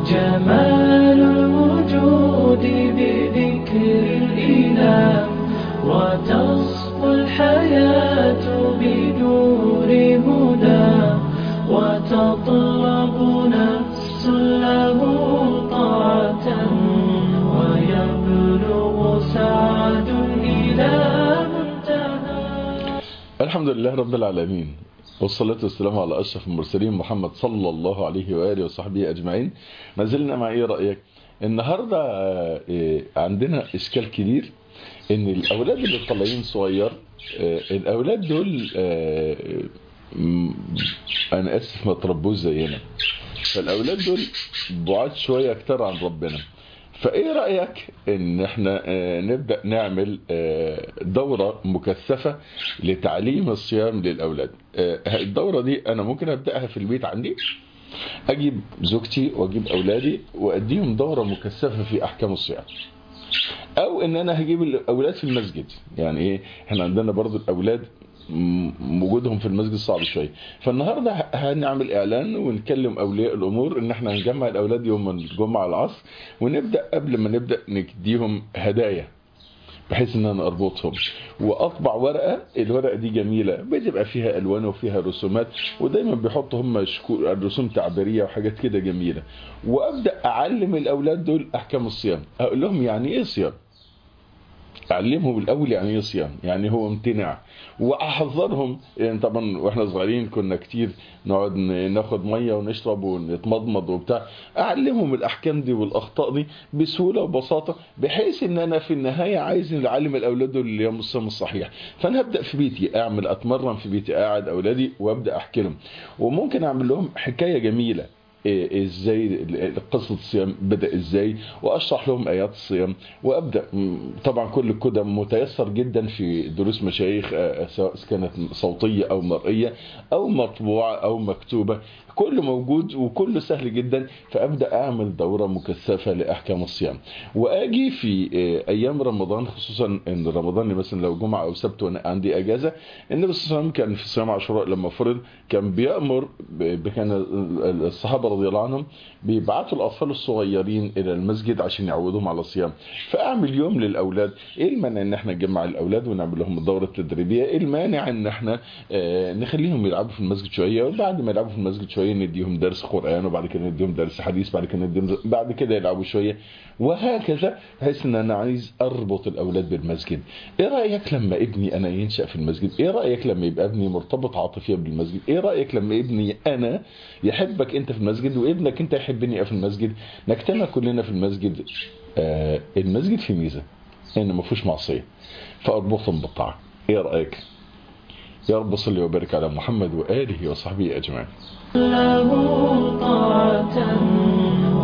جمال الوجود بذكر الإله، وتصفو الحياة بنور هدى، وتطلب نفس له طاعة، ويبلغ سعد إلى منتهى. الحمد لله رب العالمين، والصلاة والسلام على أشرف المرسلين محمد صلى الله عليه وآله وصحبه أجمعين. ما زلنا مع إيه رأيك؟ النهاردة عندنا إشكال كبير إن الأولاد اللي طالعين صغير، الأولاد دول أنا آسف ما تربوش زينا، فالأولاد دول بعاد شوية أكتر عن ربنا. فايه رأيك ان احنا نبدأ نعمل دورة مكثفة لتعليم الصيام للأولاد؟ الدورة دي انا ممكن ابدأها في البيت عندي، اجيب زوجتي واجيب اولادي واديهم دورة مكثفة في احكام الصيام، او ان انا هجيب الاولاد في المسجد. يعني ايه، احنا عندنا برضو الاولاد وجودهم في المسجد صعب شويه. فالنهارده هنعمل اعلان ونكلم اولياء الامور ان احنا هنجمع الاولاد يوم الجمعه العصر، ونبدا قبل ما نبدا نديهم هدايا بحيث ان انا اربطهم، واطبع ورقه. الورقه دي جميله، بتبقى فيها الوان وفيها رسومات، ودايما بيحطوا هم رسوم تعبيريه وحاجات كده جميله. وابدا اعلم الاولاد دول احكام الصيام، اقول لهم يعني ايه صيام، اعلمهم الاول يعني ايه صيام، يعني هو امتناع. واحذرهم، يعني طبعا واحنا صغيرين كنا كتير نقعد ناخد ميه ونشرب ونتمضمض وبتاع. اعلمهم الاحكام دي والاخطاء دي بسهوله وبساطه، بحيث ان انا في النهايه عايز اعلم الاولاد دول اليوم الصيام الصحيح. فانا هبدا في بيتي، اتمرن في بيتي، قاعد اولادي وابدا احكي لهم. وممكن اعمل لهم حكايه جميله، ازاي قصة الصيام بدأ ازاي، واشرح لهم ايات الصيام. وابدأ طبعا كل كده متيسر جدا في دروس مشايخ، سواء كانت صوتية او مرئية او مطبوعة او مكتوبة، كله موجود وكله سهل جدا. فابدأ اعمل دورة مكثفة لاحكام الصيام. واجي في ايام رمضان، خصوصا ان رمضان مثلا لو جمعة او سبت وانا عندي اجازة، النبي صلى الله عليه وسلم كان في صيام عاشوراء لما فرض كان بيأمر كان الصحابة رضي الله عنهم بيبعتوا الأطفال الصغيرين إلى المسجد عشان يعودهم على الصيام. فأعمل يوم للأولاد. إيه المانع إن احنا نجمع الأولاد ونعمل لهم الدورة التدريبية؟ إيه المانع إن احنا نخليهم يلعبوا في المسجد شوية، وبعد ما يلعبوا في المسجد شوية نديهم درس قرآن، وبعد كده نديهم درس حديث، بعد كده يلعبوا شوية، وهكذا. بحيث إن أنا عايز أربط الأولاد بالمسجد. إيه رأيك لما ابني أنا ينشأ في المسجد؟ إيه رأيك لما يبقى ابني مرتبط عاطفيا بالمسجد؟ إيه رأيك لما ابني أنا يحبك أنت في المسجد وابنك أنت يحبني في المسجد، نجتمع كلنا في المسجد؟ المسجد فيه ميزة إن ما فيهوش معصية، فأربطهم بالطاعة. إيه رأيك؟ يا رب صل وبارك على محمد وآله وصحبه أجمعين. له طاعة